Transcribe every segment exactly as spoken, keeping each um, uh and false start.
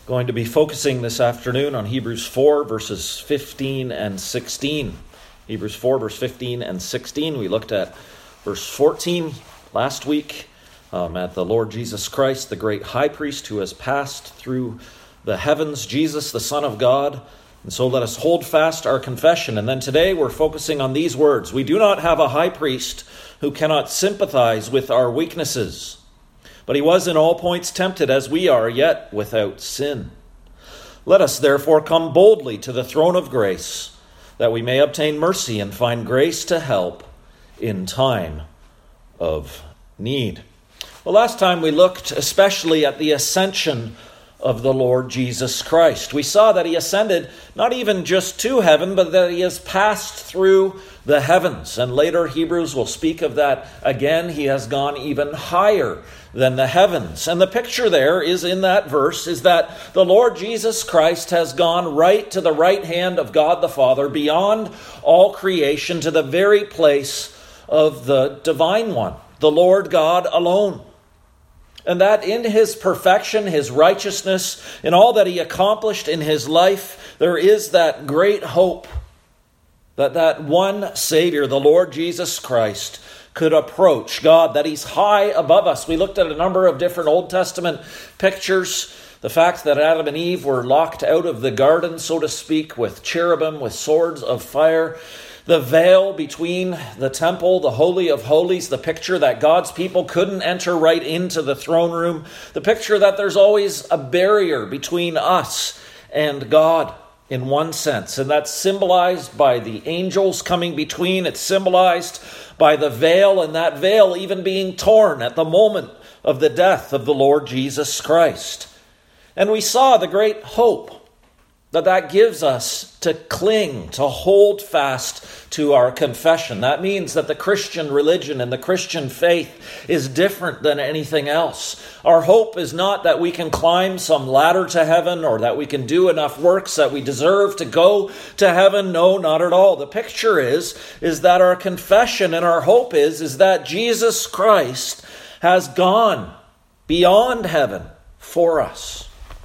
Going to be focusing this afternoon on Hebrews four, verses fifteen and sixteen. Hebrews four, verse fifteen and sixteen. We looked at verse fourteen last week um, at the Lord Jesus Christ, the great high priest who has passed through the heavens, Jesus, the Son of God. And so let us hold fast our confession. And then today we're focusing on these words. We do not have a high priest who cannot sympathize with our weaknesses, but he was in all points tempted as we are, yet without sin. Let us therefore come boldly to the throne of grace, that we may obtain mercy and find grace to help in time of need. Well, last time we looked especially at the ascension of the Lord Jesus Christ. We saw that he ascended not even just to heaven, but that he has passed through the heavens. And later Hebrews will speak of that again. He has gone even higher than the heavens. And the picture there is in that verse is that the Lord Jesus Christ has gone right to the right hand of God the Father, beyond all creation, to the very place of the Divine One, the Lord God alone. And that in his perfection, his righteousness, in all that he accomplished in his life, there is that great hope that that one Savior, the Lord Jesus Christ, could approach God, that he's high above us. We looked at a number of different Old Testament pictures. The fact that Adam and Eve were locked out of the garden, so to speak, with cherubim, with swords of fire. The veil between the temple, the Holy of Holies, the picture that God's people couldn't enter right into the throne room. The picture that there's always a barrier between us and God in one sense. And that's symbolized by the angels coming between. It's symbolized by the veil, and that veil even being torn at the moment of the death of the Lord Jesus Christ. And we saw the great hope that that gives us to cling, to hold fast to our confession. That means that the Christian religion and the Christian faith is different than anything else. Our hope is not that we can climb some ladder to heaven or that we can do enough works that we deserve to go to heaven. No, not at all. The picture is, is that our confession and our hope is, is that Jesus Christ has gone beyond heaven for us.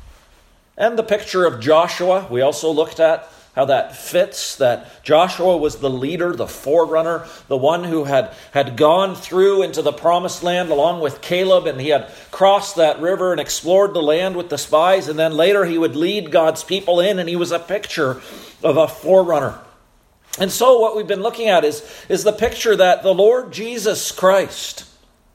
And the picture of Joshua, we also looked at how that fits, that Joshua was the leader, the forerunner, the one who had, had gone through into the promised land along with Caleb, and he had crossed that river and explored the land with the spies, and then later he would lead God's people in, and he was a picture of a forerunner. And so what we've been looking at is, is the picture that the Lord Jesus Christ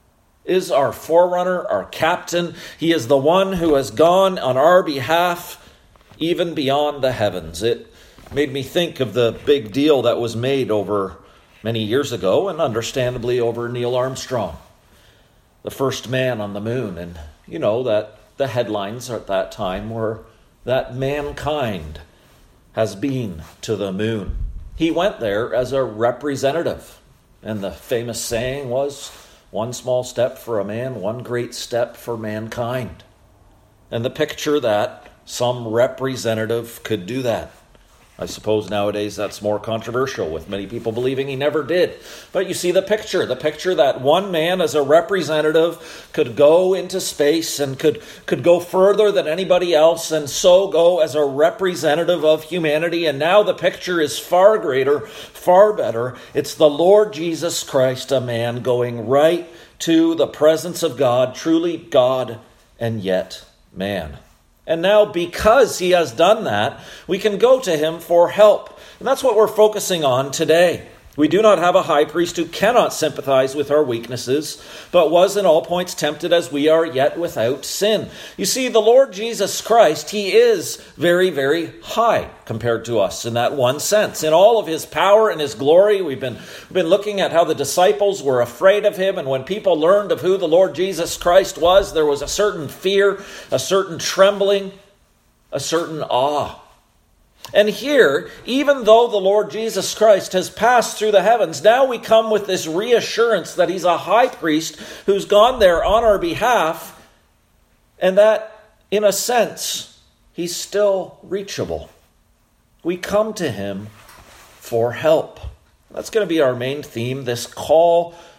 is our forerunner, our captain. He is the one who has gone on our behalf, even beyond the heavens. It made me think of the big deal that was made over many years ago, and understandably over Neil Armstrong, the first man on the moon. And you know that the headlines at that time were that mankind has been to the moon. He went there as a representative. And the famous saying was, one small step for a man, one great step for mankind. And the picture that some representative could do that. I suppose nowadays that's more controversial, with many people believing he never did. But you see the picture, the picture that one man as a representative could go into space and could, could go further than anybody else, and so go as a representative of humanity. And now the picture is far greater, far better. It's the Lord Jesus Christ, a man, going right to the presence of God, truly God and yet man. And now, because he has done that, we can go to him for help. And that's what we're focusing on today. We do not have a high priest who cannot sympathize with our weaknesses, but was in all points tempted as we are, yet without sin. You see, the Lord Jesus Christ, he is very, very high compared to us in that one sense. In all of his power and his glory, we've been, we've been looking at how the disciples were afraid of him, and when people learned of who the Lord Jesus Christ was, there was a certain fear, a certain trembling, a certain awe. And here, even though the Lord Jesus Christ has passed through the heavens, now we come with this reassurance that he's a high priest who's gone there on our behalf, and that, in a sense, he's still reachable. We come to him for help. That's going to be our main theme, this call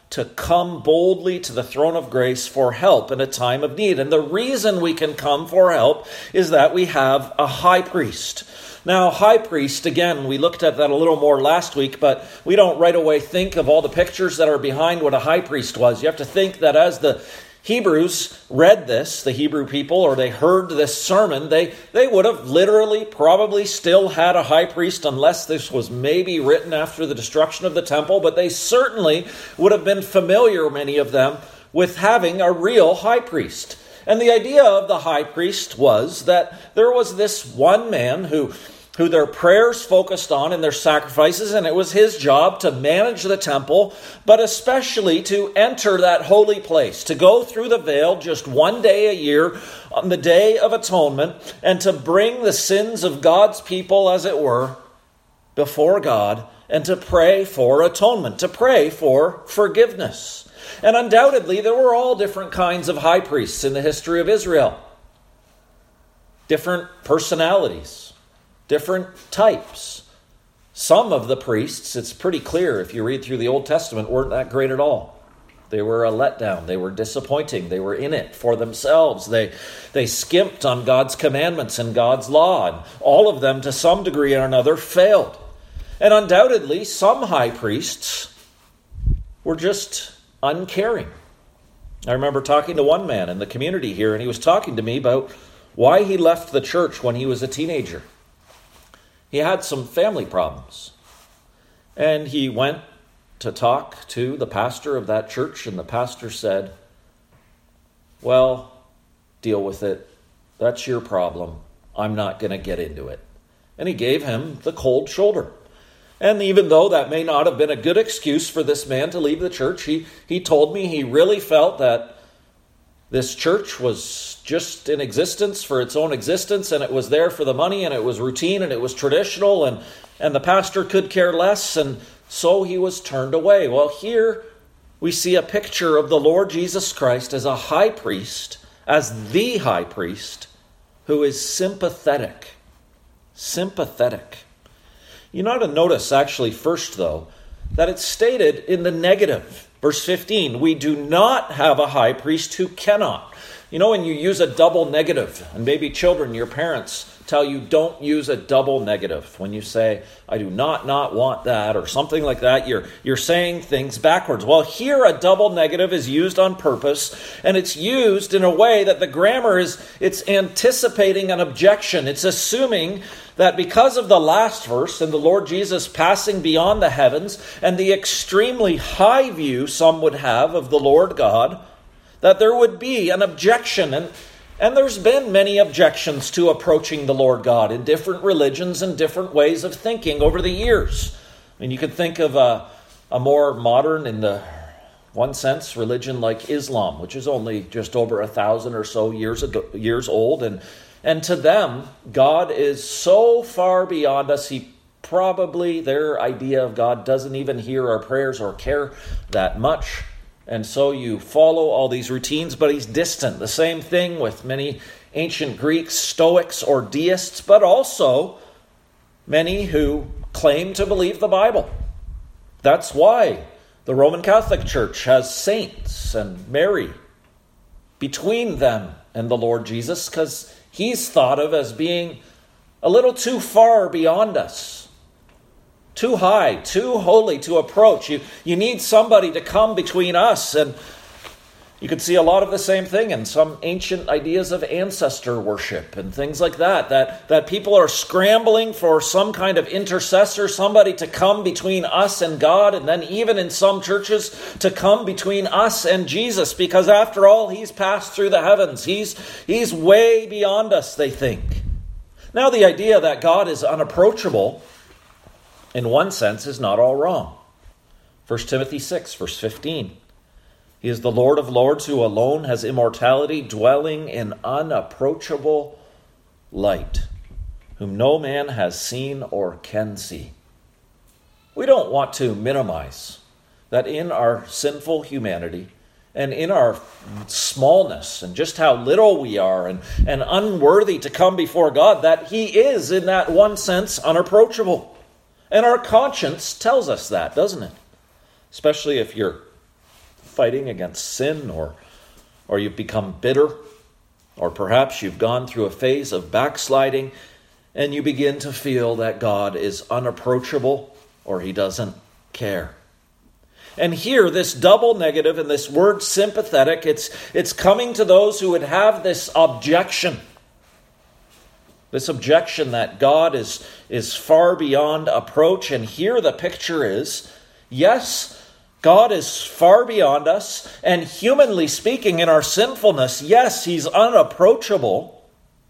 to come boldly to the throne of grace for help in a time of need. And the reason we can come for help is that we have a high priest. Now, high priest, again, we looked at that a little more last week, but we don't right away think of all the pictures that are behind what a high priest was. You have to think that as the Hebrews read this, the Hebrew people, or they heard this sermon, they, they would have literally probably still had a high priest, unless this was maybe written after the destruction of the temple, but they certainly would have been familiar, many of them, with having a real high priest. And the idea of the high priest was that there was this one man who, who their prayers focused on in their sacrifices, and it was his job to manage the temple, but especially to enter that holy place, to go through the veil just one day a year on the Day of Atonement, and to bring the sins of God's people, as it were, before God, and to pray for atonement, to pray for forgiveness. And undoubtedly, there were all different kinds of high priests in the history of Israel. Different personalities, different types. Some of the priests, it's pretty clear if you read through the Old Testament, weren't that great at all. They were a letdown. They were disappointing. They were in it for themselves. They, they skimped on God's commandments and God's law. And all of them, to some degree or another, failed. And undoubtedly, some high priests were just uncaring. I remember talking to one man in the community here, and he was talking to me about why he left the church when he was a teenager. He had some family problems, and he went to talk to the pastor of that church, and the pastor said, well, deal with it. That's your problem. I'm not going to get into it. And he gave him the cold shoulder. And even though that may not have been a good excuse for this man to leave the church, he, he told me he really felt that this church was just in existence for its own existence, and it was there for the money, and it was routine, and it was traditional, and, and the pastor could care less, and so he was turned away. Well, here we see a picture of the Lord Jesus Christ as a high priest, as the high priest, who is sympathetic. Sympathetic. You ought to notice, actually, first, though, that it's stated in the negative. Verse fifteen, we do not have a high priest who cannot. You know, when you use a double negative, and maybe children, your parents tell you don't use a double negative. When you say, I do not not want that, or something like that, you're, you're saying things backwards. Well, here a double negative is used on purpose, and it's used in a way that the grammar is, it's anticipating an objection. It's assuming that because of the last verse and the Lord Jesus passing beyond the heavens and the extremely high view some would have of the Lord God, that there would be an objection. And, and there's been many objections to approaching the Lord God in different religions and different ways of thinking over the years. I mean, you could think of a, a more modern, in the one sense, religion like Islam, which is only just over a thousand or so years ago, years old, and And to them, God is so far beyond us, he probably, their idea of God doesn't even hear our prayers or care that much. And so you follow all these routines, but he's distant. The same thing with many ancient Greeks, Stoics, or deists, but also many who claim to believe the Bible. That's why the Roman Catholic Church has saints and Mary between them and the Lord Jesus, because he's thought of as being a little too far beyond us, too high, too holy to approach. You, you need somebody to come between us. And you could see a lot of the same thing in some ancient ideas of ancestor worship and things like that, that, that people are scrambling for some kind of intercessor, somebody to come between us and God, and then even in some churches to come between us and Jesus, because after all, he's passed through the heavens. He's, he's way beyond us, they think. Now, the idea that God is unapproachable, in one sense, is not all wrong. First Timothy six, verse fifteen. He is the Lord of lords who alone has immortality, dwelling in unapproachable light, whom no man has seen or can see. We don't want to minimize that in our sinful humanity and in our smallness and just how little we are and, and unworthy to come before God, that he is, in that one sense, unapproachable. And our conscience tells us that, doesn't it? Especially if you're fighting against sin, or, or you've become bitter, or perhaps you've gone through a phase of backsliding and you begin to feel that God is unapproachable or he doesn't care. And here, this double negative and this word sympathetic, it's, it's coming to those who would have this objection. This objection that God is, is far beyond approach. And here the picture is, yes, God is far beyond us, and humanly speaking, in our sinfulness, yes, he's unapproachable.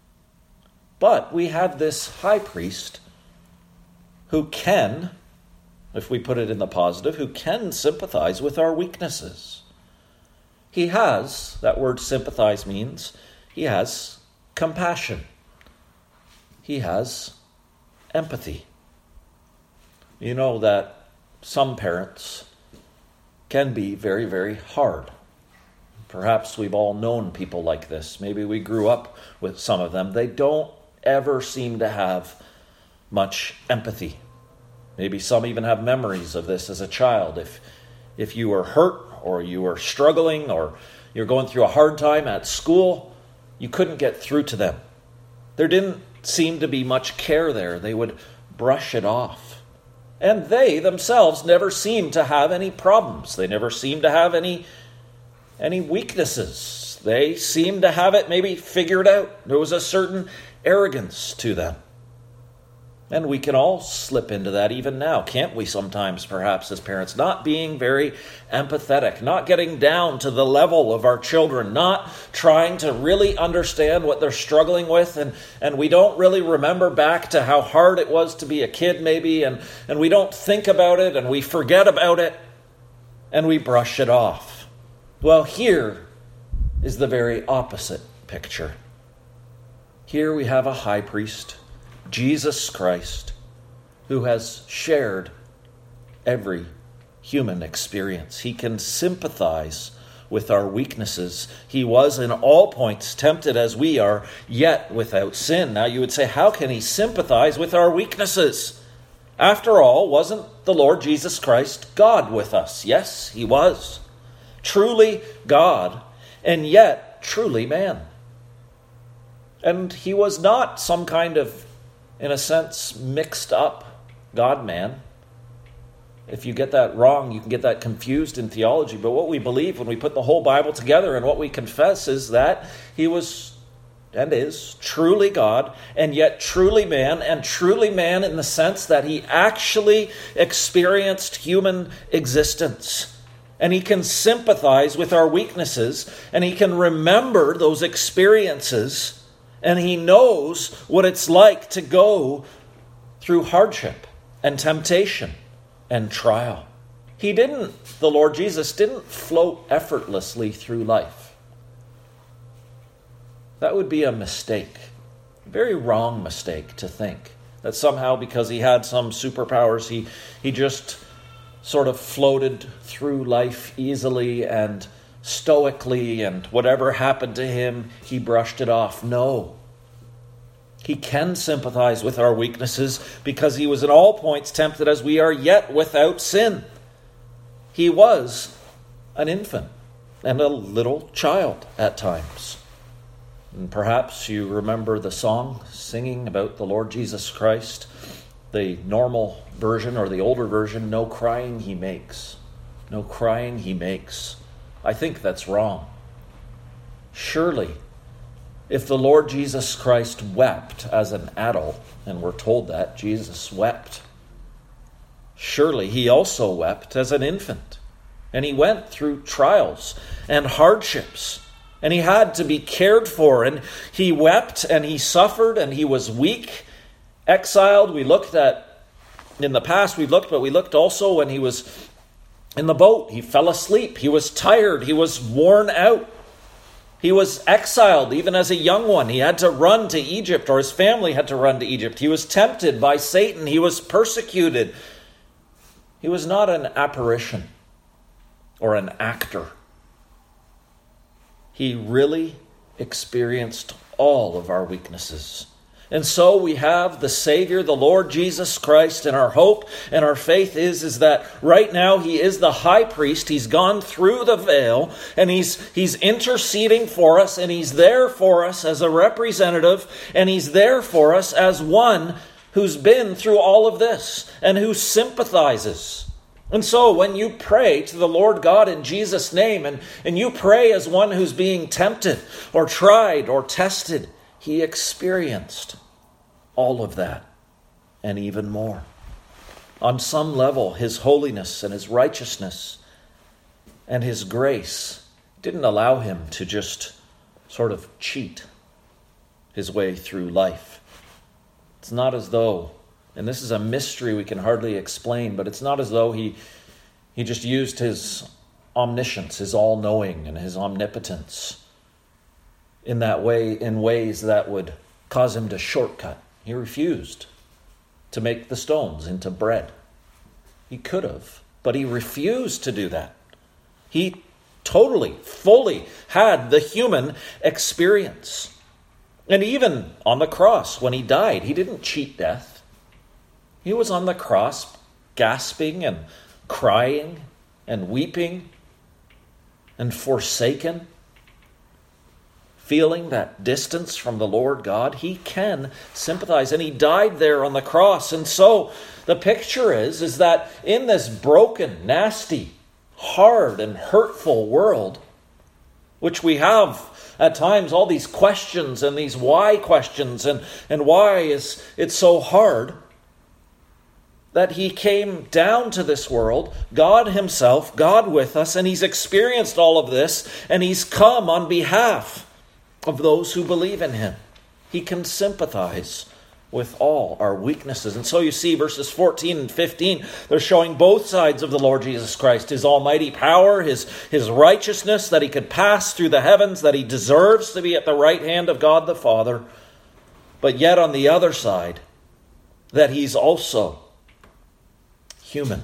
But we have this high priest who can, if we put it in the positive, who can sympathize with our weaknesses. He has, that word sympathize means, he has compassion. He has empathy. You know that some parents can be very, very hard. Perhaps we've all known people like this. Maybe we grew up with some of them. They don't ever seem to have much empathy. Maybe some even have memories of this as a child. If, if you were hurt or you were struggling or you're going through a hard time at school, you couldn't get through to them. There didn't seem to be much care there. They would brush it off. And they themselves never seemed to have any problems. They never seemed to have any, any weaknesses. They seemed to have it maybe figured out. There was a certain arrogance to them. And we can all slip into that even now, can't we sometimes, perhaps, as parents? Not being very empathetic, not getting down to the level of our children, not trying to really understand what they're struggling with, and, and we don't really remember back to how hard it was to be a kid, maybe, and, and we don't think about it, and we forget about it, and we brush it off. Well, here is the very opposite picture. Here we have a high priest, Jesus Christ, who has shared every human experience. He can sympathize with our weaknesses. He was in all points tempted as we are, yet without sin. Now you would say, how can he sympathize with our weaknesses? After all, wasn't the Lord Jesus Christ God with us? Yes, he was. Truly God, and yet truly man. And he was not some kind of, in a sense, mixed up God-man. If you get that wrong, you can get that confused in theology. But what we believe when we put the whole Bible together and what we confess is that he was and is truly God and yet truly man, and truly man in the sense that he actually experienced human existence. And he can sympathize with our weaknesses, and he can remember those experiences. And he knows what it's like to go through hardship and temptation and trial. He didn't, the Lord Jesus didn't float effortlessly through life. That would be a mistake, a very wrong mistake to think that somehow because he had some superpowers, he, he just sort of floated through life easily and stoically, and whatever happened to him, he brushed it off. No. He can sympathize with our weaknesses because he was in all points tempted as we are, yet without sin. He was an infant and a little child at times. And perhaps you remember the song singing about the Lord Jesus Christ, the normal version or the older version, no crying he makes. No crying he makes. I think that's wrong. Surely, if the Lord Jesus Christ wept as an adult, and we're told that Jesus wept, surely he also wept as an infant. And he went through trials and hardships, and he had to be cared for, and he wept and he suffered and he was weak, exiled. We looked at, in the past we've looked, but we looked also when he was in the boat. He fell asleep. He was tired. He was worn out. He was exiled even as a young one. He had to run to Egypt, or his family had to run to Egypt. He was tempted by Satan. He was persecuted. He was not an apparition or an actor. He really experienced all of our weaknesses. And so we have the Savior, the Lord Jesus Christ, and our hope and our faith is, is that right now he is the high priest. He's gone through the veil, and he's, he's interceding for us, and he's there for us as a representative, and he's there for us as one who's been through all of this and who sympathizes. And so when you pray to the Lord God in Jesus' name, and, and you pray as one who's being tempted or tried or tested, he experienced all of that and even more. On some level, his holiness and his righteousness and his grace didn't allow him to just sort of cheat his way through life. It's not as though, and this is a mystery we can hardly explain, but it's not as though he, he just used his omniscience, his all-knowing and his omnipotence in that way, in ways that would cause him to shortcut. He refused to make the stones into bread. He could have, but he refused to do that. He totally, fully had the human experience. And even on the cross, when he died, he didn't cheat death. He was on the cross gasping and crying and weeping and forsaken, feeling that distance from the Lord God. He can sympathize, and he died there on the cross. And so the picture is, is that in this broken, nasty, hard, and hurtful world, which we have at times all these questions and these why questions, and, and why is it so hard, that he came down to this world, God himself, God with us, and he's experienced all of this, and he's come on behalf of those who believe in him. He can sympathize with all our weaknesses. And so you see verses fourteen and fifteen, they're showing both sides of the Lord Jesus Christ, his almighty power, his, his righteousness, that he could pass through the heavens, that he deserves to be at the right hand of God the Father. But yet on the other side, that he's also human,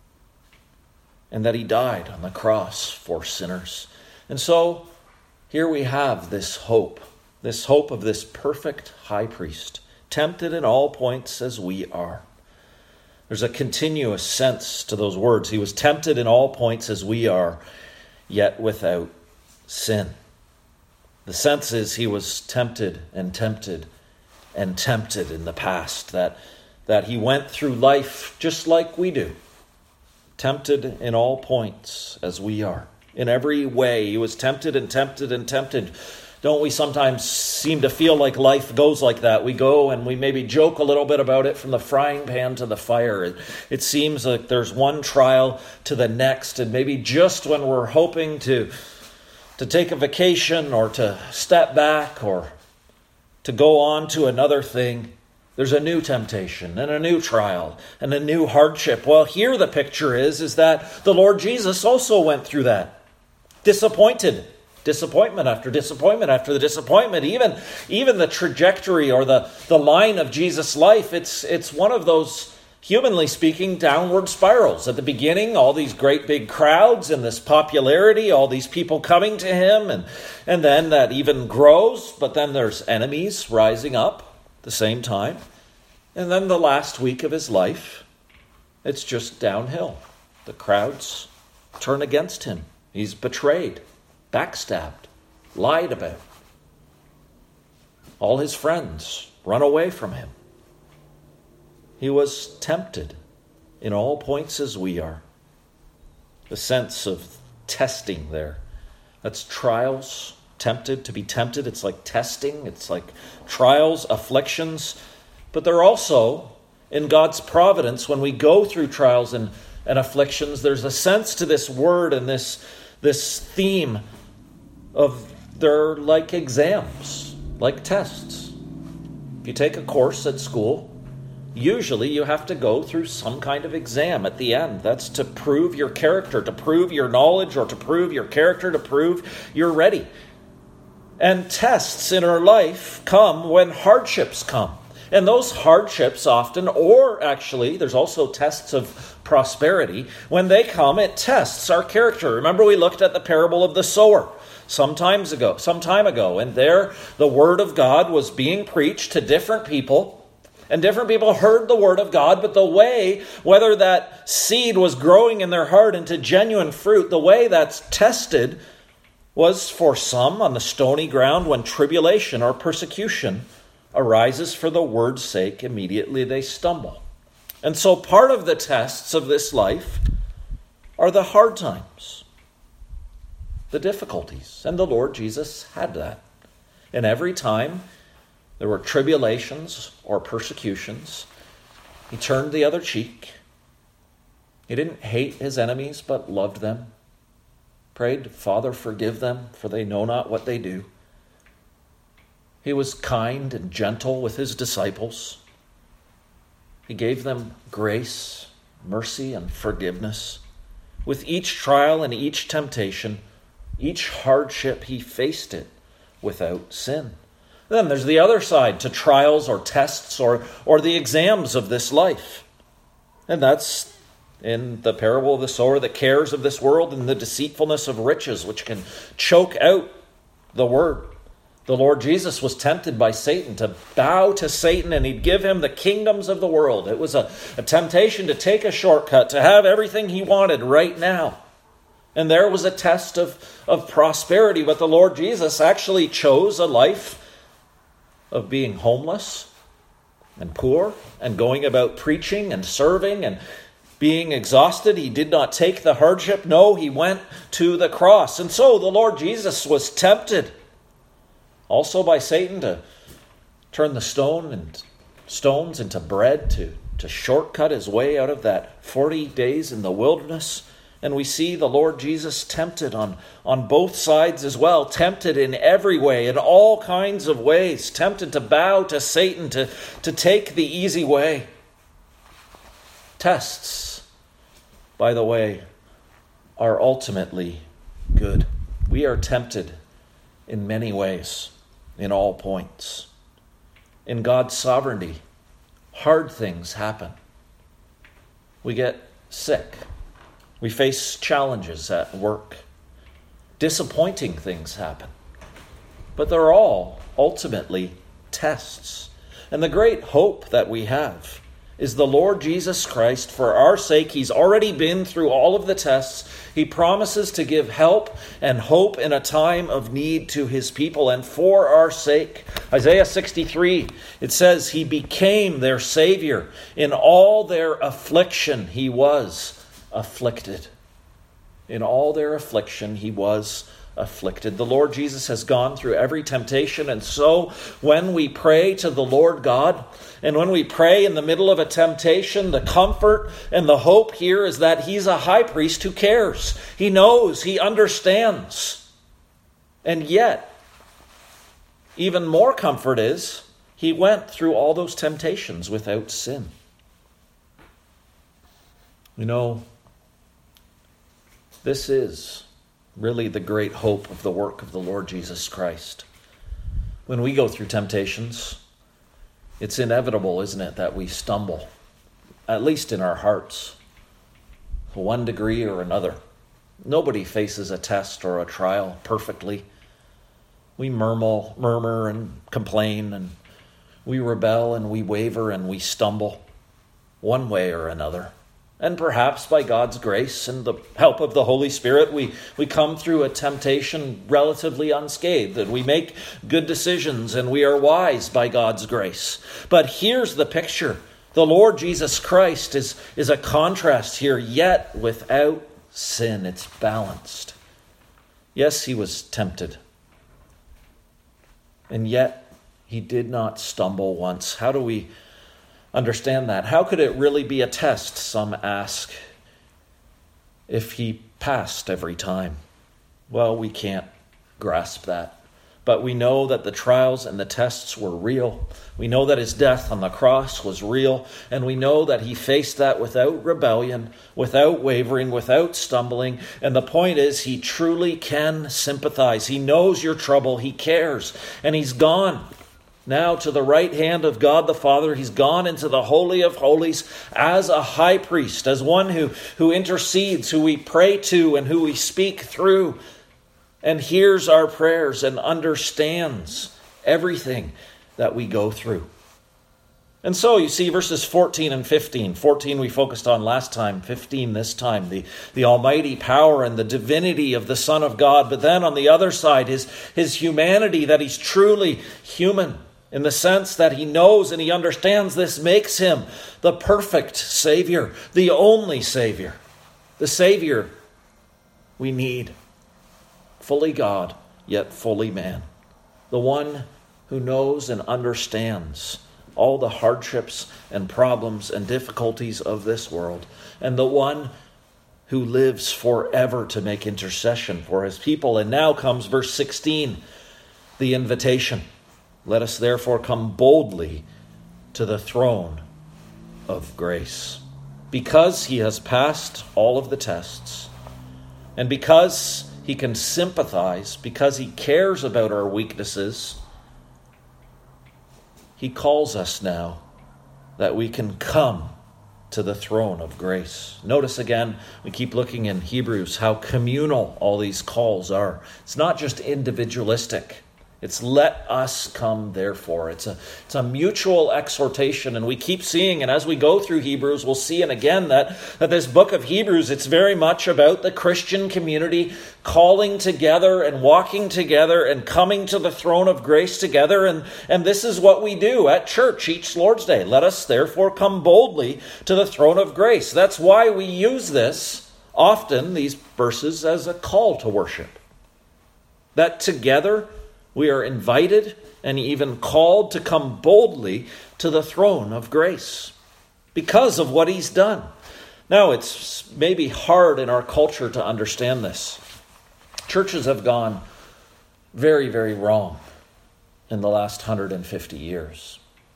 and that he died on the cross for sinners. And so here we have this hope, this hope of this perfect high priest, tempted in all points as we are. There's a continuous sense to those words. He was tempted in all points as we are, yet without sin. The sense is he was tempted and tempted and tempted in the past, that, that he went through life just like we do, tempted in all points as we are. In every way, he was tempted and tempted and tempted. Don't we sometimes seem to feel like life goes like that? We go and we maybe joke a little bit about it, from the frying pan to the fire. It, it seems like there's one trial to the next, and maybe just when we're hoping to, to take a vacation or to step back or to go on to another thing, there's a new temptation and a new trial and a new hardship. Well, here the picture is, is that the Lord Jesus also went through that. Disappointed. Disappointment after disappointment after the disappointment. Even, even the trajectory or the, the line of Jesus' life, it's, it's one of those, humanly speaking, downward spirals. At the beginning, all these great big crowds and this popularity, all these people coming to him, and, and then that even grows, but then there's enemies rising up at the same time. And then the last week of his life, it's just downhill. The crowds turn against him. He's betrayed, backstabbed, lied about. All his friends run away from him. He was tempted in all points as we are. The sense of testing there. That's trials, tempted, to be tempted. It's like testing. It's like trials, afflictions. But they're also, in God's providence, when we go through trials and, and afflictions, there's a sense to this word and this This theme of they're like exams, like tests. If you take a course at school, usually you have to go through some kind of exam at the end. That's to prove your character, to prove your knowledge, or to prove your character, to prove you're ready. And tests in our life come when hardships come. And those hardships often, or actually, there's also tests of prosperity. When they come, it tests our character. Remember, we looked at the parable of the sower. some times ago, some time ago. And there the word of God was being preached to different people. And different people heard the word of God, but the way, whether that seed was growing in their heart into genuine fruit, the way that's tested was for some on the stony ground when tribulation or persecution arises for the word's sake, immediately they stumble. And so part of the tests of this life are the hard times, the difficulties. And the Lord Jesus had that. And every time there were tribulations or persecutions, he turned the other cheek. He didn't hate his enemies, but loved them. Prayed, Father, forgive them, for they know not what they do. He was kind and gentle with his disciples. He gave them grace, mercy, and forgiveness. With each trial and each temptation, each hardship, he faced it without sin. Then there's the other side to trials or tests or, or the exams of this life. And that's in the parable of the sower, the cares of this world and the deceitfulness of riches, which can choke out the word. The Lord Jesus was tempted by Satan to bow to Satan, and he'd give him the kingdoms of the world. It was a, a temptation to take a shortcut, to have everything he wanted right now. And there was a test of, of prosperity, but the Lord Jesus actually chose a life of being homeless and poor and going about preaching and serving and being exhausted. He did not take the hardship. No, he went to the cross. And so the Lord Jesus was tempted also by Satan to turn the stone and stones into bread, to, to shortcut his way out of that forty days in the wilderness. And we see the Lord Jesus tempted on, on both sides as well, tempted in every way, in all kinds of ways, tempted to bow to Satan, to, to take the easy way. Tests, by the way, are ultimately good. We are tempted in many ways, in all points. In God's sovereignty, hard things happen. We get sick. We face challenges at work. Disappointing things happen. But they're all ultimately tests. And the great hope that we have is the Lord Jesus Christ. For our sake, he's already been through all of the tests. He promises to give help and hope in a time of need to his people. And for our sake, Isaiah sixty-three, it says, he became their Savior. In all their affliction, he was afflicted. In all their affliction, he was afflicted. The Lord Jesus has gone through every temptation, and so when we pray to the Lord God, and when we pray in the middle of a temptation, the comfort and the hope here is that he's a high priest who cares. He knows, he understands. And yet, even more comfort is, he went through all those temptations without sin. You know, this is really the great hope of the work of the Lord Jesus Christ. When we go through temptations, it's inevitable, isn't it, that we stumble, at least in our hearts, to one degree or another. Nobody faces a test or a trial perfectly. We murmur, murmur and complain, and we rebel and we waver and we stumble one way or another. And perhaps by God's grace and the help of the Holy Spirit, we, we come through a temptation relatively unscathed, and we make good decisions, and we are wise by God's grace. But here's the picture. The Lord Jesus Christ is, is a contrast here, yet without sin. It's balanced. Yes, he was tempted. And yet he did not stumble once. How do we understand that? How could it really be a test, some ask, if he passed every time? Well, we can't grasp that. But we know that the trials and the tests were real. We know that his death on the cross was real. And we know that he faced that without rebellion, without wavering, without stumbling. And the point is, he truly can sympathize. He knows your trouble. He cares. And he's gone now to the right hand of God the Father. He's gone into the Holy of Holies as a high priest, as one who, who intercedes, who we pray to and who we speak through. and hears our prayers and understands everything that we go through. And so you see verses fourteen and fifteen. fourteen we focused on last time, fifteen this time, the, the almighty power and the divinity of the Son of God. But then on the other side, his, his humanity, that he's truly human in the sense that he knows and he understands this makes him the perfect Savior, the only Savior, the Savior we need. Fully God, yet fully man. The one who knows and understands all the hardships and problems and difficulties of this world, and the one who lives forever to make intercession for his people. And now comes verse sixteen, the invitation. Let us therefore come boldly to the throne of grace. Because he has passed all of the tests, and because he can sympathize, because he cares about our weaknesses, he calls us now that we can come to the throne of grace. Notice again, we keep looking in Hebrews how communal all these calls are. It's not just individualistic. It's let us come therefore. It's a, it's a mutual exhortation, and we keep seeing, and as we go through Hebrews, we'll see and again that, that this book of Hebrews, it's very much about the Christian community calling together and walking together and coming to the throne of grace together, and, and this is what we do at church each Lord's Day. Let us therefore come boldly to the throne of grace. That's why we use this often, these verses, as a call to worship. That together we are invited and even called to come boldly to the throne of grace because of what he's done. Now, it's maybe hard in our culture to understand this. Churches have gone very, very wrong in the last one hundred fifty years.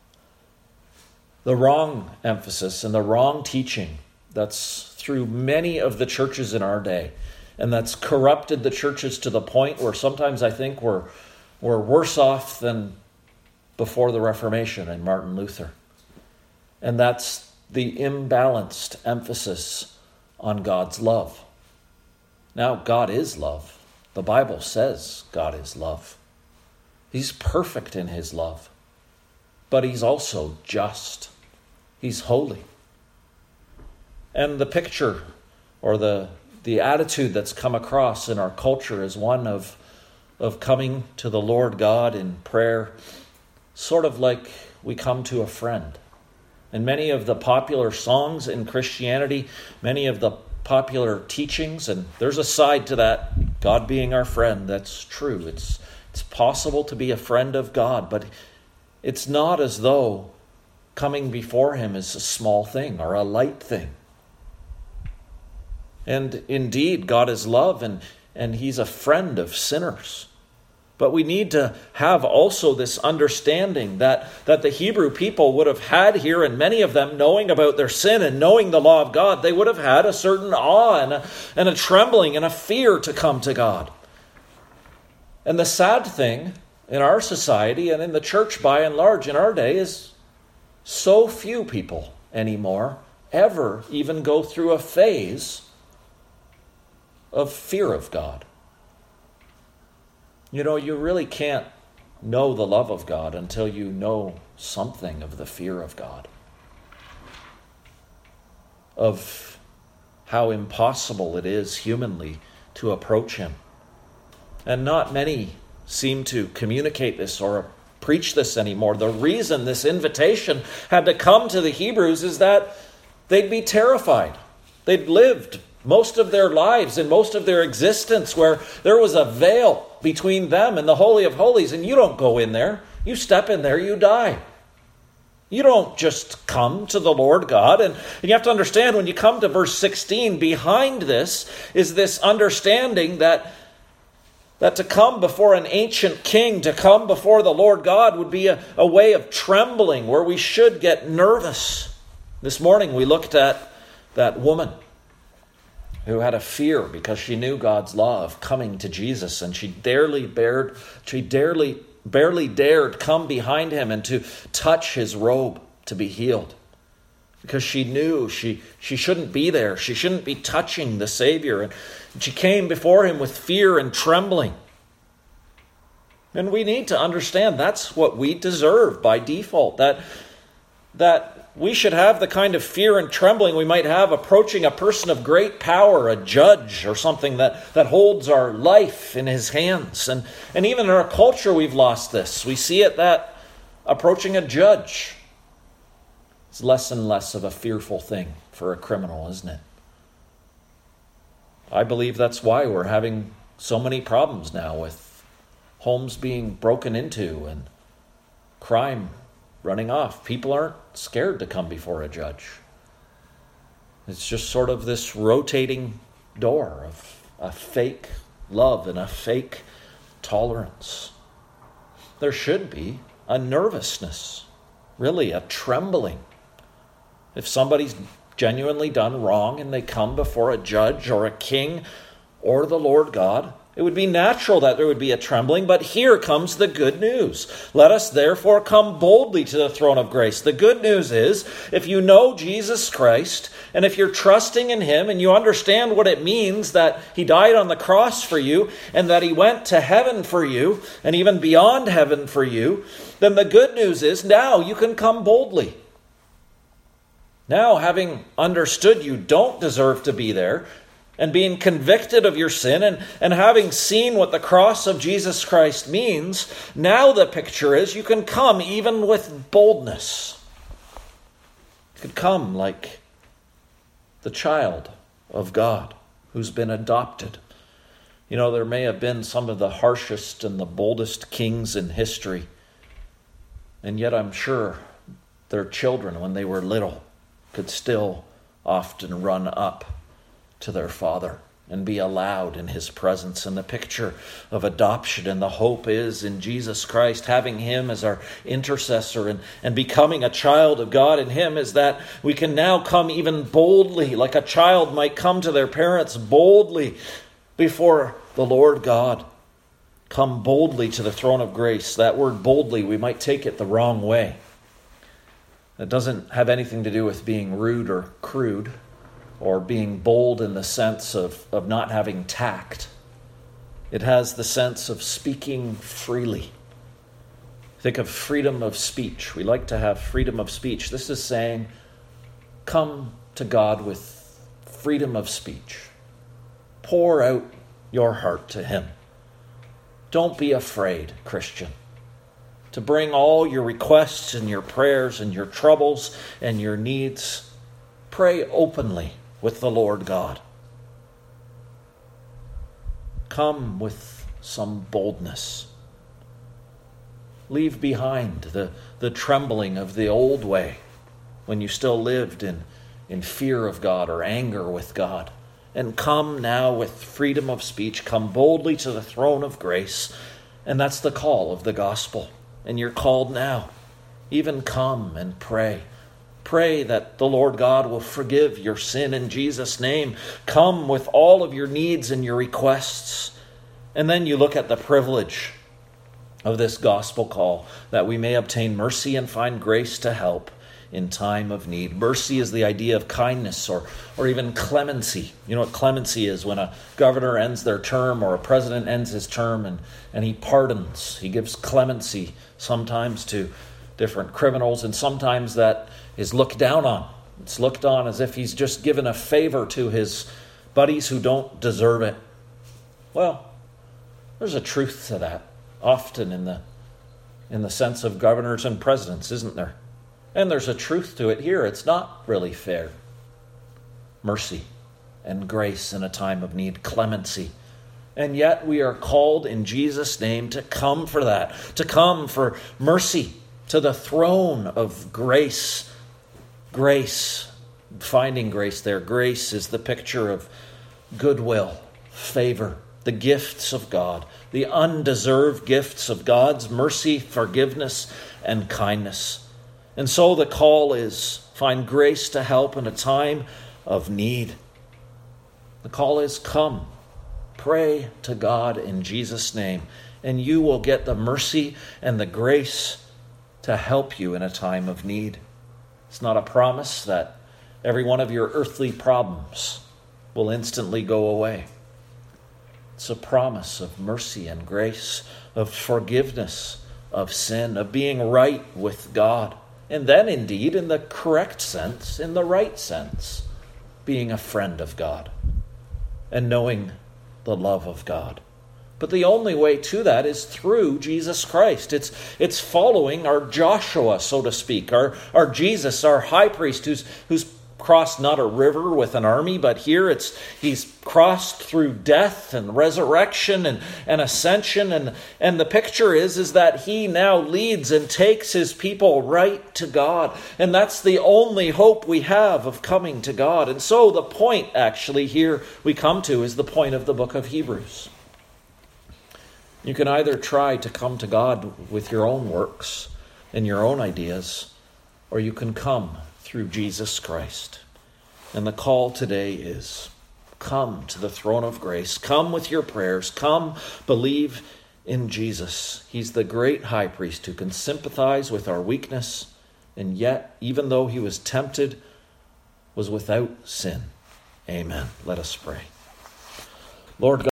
The wrong emphasis and the wrong teaching that's through many of the churches in our day, and that's corrupted the churches to the point where sometimes I think we're We're worse off than before the Reformation and Martin Luther. And that's the imbalanced emphasis on God's love. Now, God is love. The Bible says God is love. He's perfect in his love. But he's also just. He's holy. And the picture or the, the attitude that's come across in our culture is one of of coming to the Lord God in prayer, sort of like we come to a friend. And many of the popular songs in Christianity, many of the popular teachings, and there's a side to that, God being our friend, that's true. It's, it's possible to be a friend of God, but it's not as though coming before him is a small thing or a light thing. And indeed, God is love, and And he's a friend of sinners. But we need to have also this understanding that, that the Hebrew people would have had here, and many of them knowing about their sin and knowing the law of God, they would have had a certain awe and a, and a trembling and a fear to come to God. And the sad thing in our society and in the church by and large in our day is so few people anymore ever even go through a phase of fear of God. You know, you really can't know the love of God until you know something of the fear of God. Of how impossible it is humanly to approach him. And not many seem to communicate this or preach this anymore. The reason this invitation had to come to the Hebrews is that they'd be terrified. They'd lived most of their lives and most of their existence where there was a veil between them and the Holy of Holies, and you don't go in there. You step in there, you die. You don't just come to the Lord God. And, and you have to understand, when you come to verse sixteen, behind this is this understanding that, that to come before an ancient king, to come before the Lord God would be a, a way of trembling where we should get nervous. This morning we looked at that woman who had a fear because she knew God's law of coming to Jesus, and she barely bared, she barely, barely dared come behind him and to touch his robe to be healed. because she knew she, she shouldn't be there. She shouldn't be touching the Savior. And she came before him with fear and trembling. And we need to understand that's what we deserve by default. That, that we should have the kind of fear and trembling we might have approaching a person of great power, a judge or something that, that holds our life in his hands. And, and even in our culture we've lost this. We see it that approaching a judge is less and less of a fearful thing for a criminal, isn't it? I believe that's why we're having so many problems now with homes being broken into and crime running off. People aren't scared to come before a judge. It's just sort of this rotating door of a fake love and a fake tolerance. There should be a nervousness, really a trembling. If somebody's genuinely done wrong and they come before a judge or a king or the Lord God, it would be natural that there would be a trembling, but here comes the good news. Let us therefore come boldly to the throne of grace. The good news is, if you know Jesus Christ, and if you're trusting in him, and you understand what it means that he died on the cross for you, and that he went to heaven for you, and even beyond heaven for you, then the good news is now you can come boldly. Now, having understood you don't deserve to be there, and being convicted of your sin, and, and having seen what the cross of Jesus Christ means, now the picture is you can come even with boldness. You could come like the child of God who's been adopted. You know, there may have been some of the harshest and the boldest kings in history, and yet I'm sure their children, when they were little, could still often run up to their father and be allowed in his presence. And the picture of adoption and the hope is in Jesus Christ, having him as our intercessor and, and becoming a child of God in him, is that we can now come even boldly, like a child might come to their parents boldly before the Lord God. Come boldly to the throne of grace. That word boldly, we might take it the wrong way. It doesn't have anything to do with being rude or crude, or being bold in the sense of, of not having tact. It has the sense of speaking freely. Think of freedom of speech. We like to have freedom of speech. This is saying, come to God with freedom of speech. Pour out your heart to him. Don't be afraid, Christian, to bring all your requests and your prayers and your troubles and your needs. Pray openly with the Lord God. Come with some boldness. Leave behind the, the trembling of the old way when you still lived in, in fear of God or anger with God. And come now with freedom of speech. Come boldly to the throne of grace. And that's the call of the gospel. And you're called now. Even come and pray. Pray that the Lord God will forgive your sin in Jesus' name. Come with all of your needs and your requests. And then you look at the privilege of this gospel call, that we may obtain mercy and find grace to help in time of need. Mercy is the idea of kindness or, or even clemency. You know what clemency is? When a governor ends their term or a president ends his term and, and he pardons. He gives clemency sometimes to different criminals, and sometimes that is looked down on. It's looked on as if he's just given a favor to his buddies who don't deserve it. Well, there's a truth to that, often in the in the sense of governors and presidents, isn't there? And there's a truth to it here. It's not really fair. Mercy and grace in a time of need, clemency. And yet we are called in Jesus' name to come for that, to come for mercy, to the throne of grace. Grace, finding grace there. Grace is the picture of goodwill, favor, the gifts of God, the undeserved gifts of God's mercy, forgiveness, and kindness. And so the call is, find grace to help in a time of need. The call is, come, pray to God in Jesus' name, and you will get the mercy and the grace to help you in a time of need. It's not a promise that every one of your earthly problems will instantly go away. It's a promise of mercy and grace, of forgiveness of sin, of being right with God. And then, indeed, in the correct sense, in the right sense, being a friend of God and knowing the love of God. But the only way to that is through Jesus Christ. It's it's following our Joshua, so to speak, our, our Jesus, our high priest, who's who's crossed not a river with an army, but here it's he's crossed through death and resurrection and, and ascension. And, and the picture is, is that he now leads and takes his people right to God. And that's the only hope we have of coming to God. And so the point actually here we come to is the point of the book of Hebrews. You can either try to come to God with your own works and your own ideas, or you can come through Jesus Christ. And the call today is, come to the throne of grace. Come with your prayers. Come believe in Jesus. He's the great high priest who can sympathize with our weakness, and yet, even though he was tempted, was without sin. Amen. Let us pray. Lord God,